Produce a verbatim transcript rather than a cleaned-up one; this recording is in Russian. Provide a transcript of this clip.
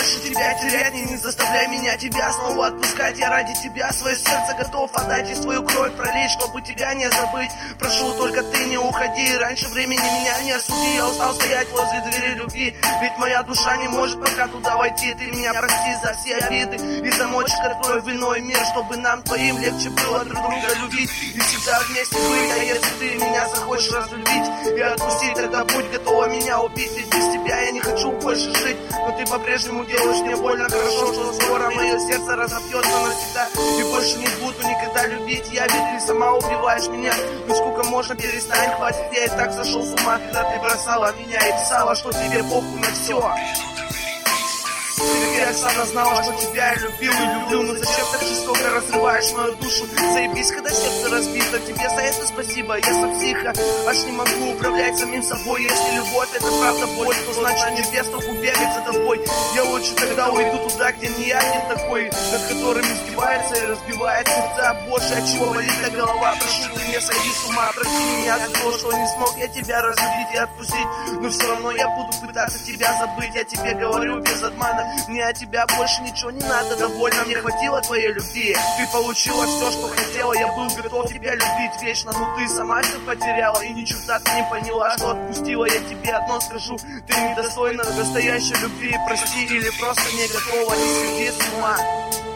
больше тебя терять, не, не заставляй меня тебя снова отпускать. Я ради тебя свое сердце готов отдать и свою кровь пролить, чтобы тебя не забыть. Прошу, только ты не уходи, раньше времени меня не осуди. Я устал стоять возле двери любви, ведь моя душа не может пока туда войти. Ты меня прости за все обиды и замочек открой в иной мир, чтобы нам твоим легче было друг друга любить и всегда вместе быть. А если ты меня захочешь разлюбить и отпустить, тогда будь готова меня убить, ведь без тебя я не хочу больше жить. Но ты по-прежнему делаешь мне больно хорошо, что скоро мое сердце разобьется навсегда и больше не буду никогда любить. Я ведь ты сама убиваешь меня, ну сколько можно, перестань, хватит. Я и так сошел с ума, когда ты бросала меня и писала, что тебе похуй на все. Я сама знала, что тебя я любил и люблю, но зачем так жестоко разрываешь мою душу? Заебись, когда сердце разбито, тебе за это спасибо. Я сам психа, аж не могу управлять самим собой. Если любовь это правда боль, то значит не без толку бегать за тобой. Я лучше тогда уйду туда, где не один такой, над которым издевается и разбивает сердца. Больше от чего болит эта голова? Прошу, ты не сойди с ума, прости меня за то, что не смог я тебя разлюбить и отпустить. Но все равно я буду пытаться тебя забыть. Я тебе говорю без обмана, мне от тебя больше ничего не надо, довольно мне хватило твоей любви. Ты получила все, что хотела, я был готов тебя любить вечно, но ты сама все потеряла и ни черта ты не поняла, что отпустила. Я тебе одно скажу, ты недостойна настоящей любви. Прости или просто не готова, не сойди с ума.